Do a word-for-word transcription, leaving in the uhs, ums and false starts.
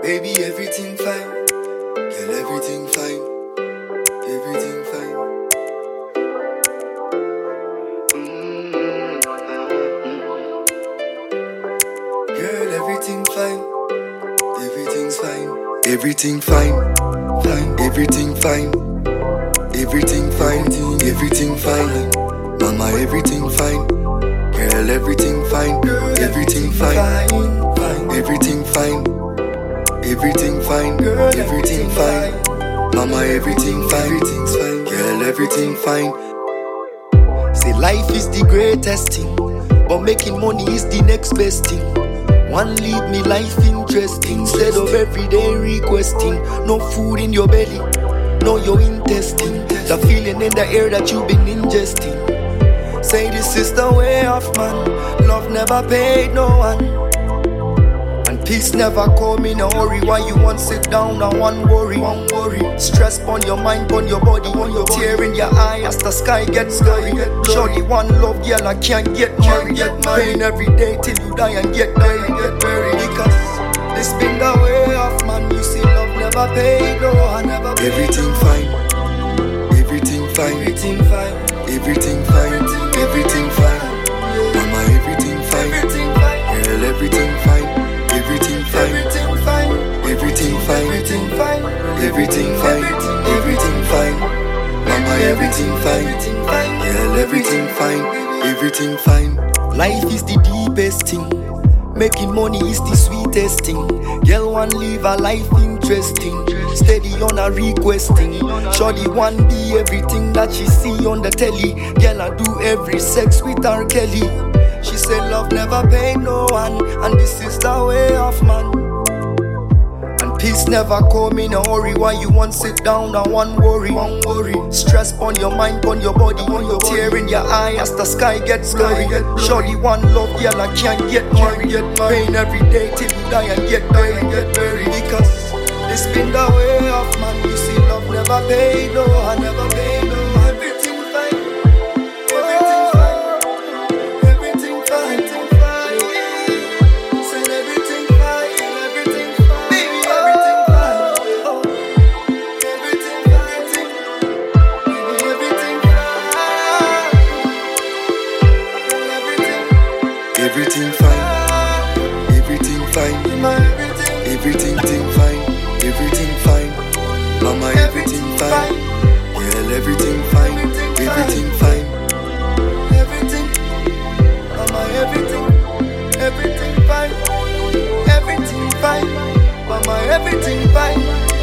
Baby, everything fine. Girl, everything fine. Everything fine. Mm-hmm. Girl, everything fine. Everything's fine. Everything fine. Fine. Everything fine. Everything fine. Everything fine. Mama, everything fine. Girl, everything fine. Everything fine. Everything fine. Everything fine. Everything fine. Mama, everything fine. Everything's fine. Girl, everything fine. Say life is the greatest thing, but making money is the next best thing. One lead me life interesting instead of everyday requesting. No food in your belly, no your intestine. The feeling in the air that you've been ingesting. Say this is the way of man. Love never paid no one, and peace never come in a hurry. Why you want sit down and one worry, one worry. Stress on your mind, on your body, on your tear in your eye as the sky gets scary. Surely one love, girl, I can't get married. Pain every day till you die and get buried, get buried. Because this been the way of man. You see, love never paid no one, never paid. Everything fine. Everything fine. Everything fine. Everything fine. Everything fine. Mama, everything fine. Everything fine. Girl, everything fine. Everything fine. Everything fine. Everything fine. Everything fine. Everything fine. Everything fine. Mama, everything fine. Girl, everything fine. Everything fine. Life is the deepest thing. Making money is the sweetest thing. Girl, one live a life interesting. Steady on her requesting. Shorty one be everything that she see on the telly. Girl, I do every sex with R. Kelly. She said love never paid no one, and this is the way of man. And peace never come in a hurry. Why you want sit down and one worry, one worry. Stress on your mind, on your body, on your tear in your eye as the sky gets scary. Surely one love, girl, I can't get married. Pain every day till you die and get buried, get buried. Because this been the way of man. You see, love never paid no one, never paid no one. Everything fine. Everything fine. Everything fine. Everything fine. Said everything fine. Everything fine. Baby, everything fine. Oh. Everything fine. Baby, everything fine. Everything. Everything fine. Everything fine. Everything thing fine. Everything fine. Mama, everything fine. Girl, everything fine. Everything fine. Everything. Mama, everything. Everything fine. Everything fine. Mama, everything fine.